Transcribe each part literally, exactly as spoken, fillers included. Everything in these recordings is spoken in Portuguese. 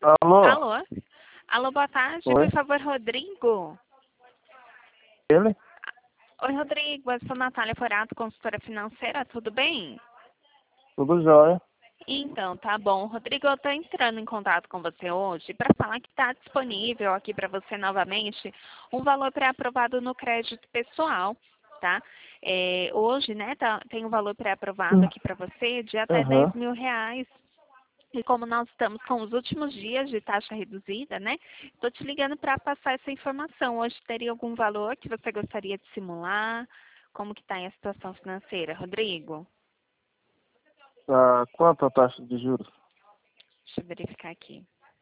Alô? Alô? Alô, boa tarde, Oi? por favor, Rodrigo. Ele? Oi, Rodrigo, eu sou Natália Forato, consultora financeira, tudo bem? Tudo jóia? Então, tá bom. Rodrigo, eu estou entrando em contato com você hoje para falar que está disponível aqui para você novamente um valor pré-aprovado no crédito pessoal, tá? É, hoje, né, tá, tem um valor pré-aprovado aqui para você de até dez Aham. mil reais. E como nós estamos com os últimos dias de taxa reduzida, né? Estou te ligando para passar essa informação. Hoje teria algum valor que você gostaria de simular? Como que está a situação financeira, Rodrigo? Tá, quanto a taxa de juros? Deixa eu verificar aqui.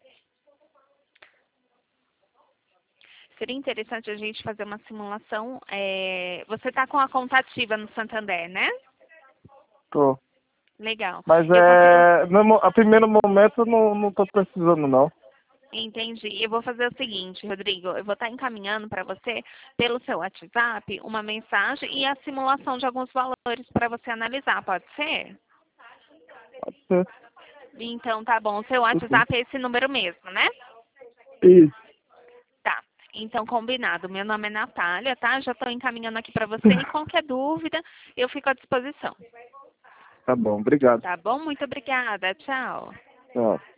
Seria interessante a gente fazer uma simulação. É, Você está com a conta ativa no Santander, né? Tô. Legal. Mas Eu consigo. é. No, mo- a primeiro momento eu não, não tô precisando, não. Entendi. Eu vou fazer o seguinte, Rodrigo. Eu vou estar encaminhando para você, pelo seu WhatsApp, uma mensagem e a simulação de alguns valores para você analisar. Pode ser? Pode ser. Então, tá bom. O seu Tudo. WhatsApp é esse número mesmo, né? Isso. Tá. Então, combinado. Meu nome é Natália, tá? Já estou encaminhando aqui para você. E qualquer dúvida, eu fico à disposição. Tá bom, obrigado. Tá bom? Muito obrigada. Tchau. Tchau.